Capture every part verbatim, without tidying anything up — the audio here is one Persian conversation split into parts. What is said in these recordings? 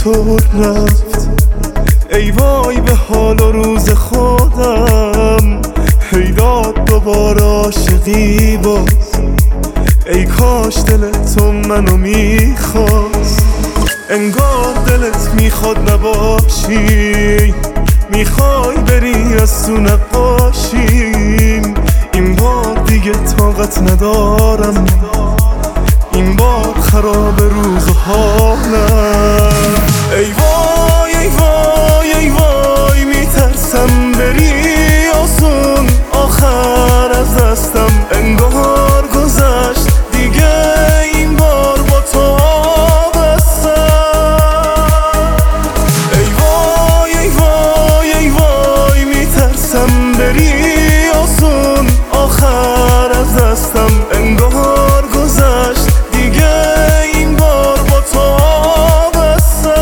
چطور رفت، ای وای به حال و روز خودم. هیداد دوباره عاشقی باز، ای کاش دل تو منو میخواست. انگار دلت میخواد نباشی، میخوای بری از تو نقاشیم. این بار دیگه طاقت ندارم، این بار خراب روز و حالم. ای وای ای وای ای وای میترسم بری آسون، آخر از دستم انگار گذشت دیگه، این بار با تو آبستم. ای وای ای وای ای وای میترسم بری آسون، آخر از دستم انگار گذشت دیگه، این بار با تو آبستم.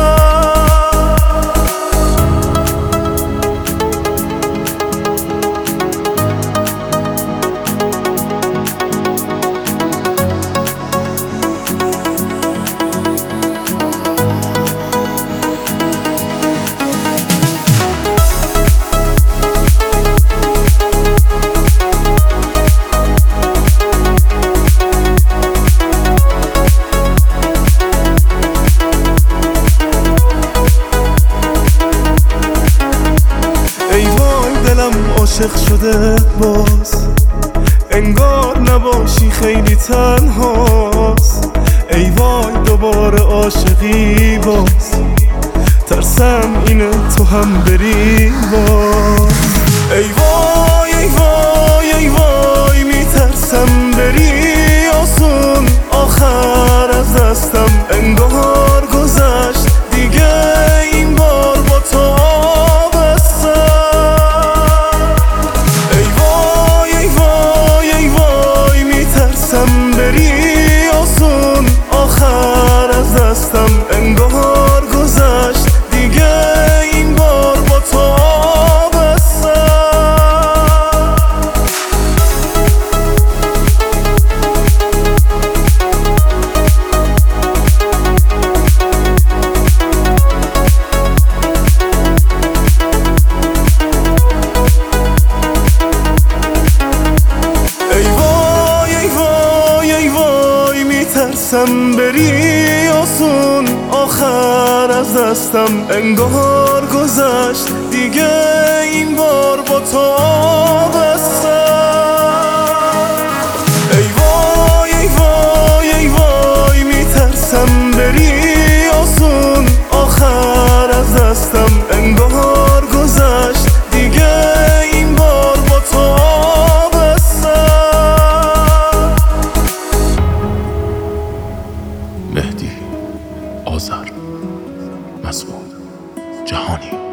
ای وای دلم عاشق شده باز، انگار نباشی خیلی تنهاست. ای وای دوباره عاشقی باز، ترسم اینه تو هم بری باز. ای وای ای وای ای وای میترسم بری آسون، آخر از دستم انگار گذشت دیگه، این بار با تو آبستم. ای وای ای وای ای وای میترسم بری آسون، آخر از دستم انگار گذشت دیگه، این بار با تو آبستم. ای وای ای وای ای وای میترسم بری آسون، آخر از دستم انگار گذشت دیگه، این بار با تو آبستم. ای وای ای وای ای وای میترسم بری آسون، آخر از دستم انگار گذشت دیگه، این بار با تو آبستم. مهدی آذر، مسعود جهانی.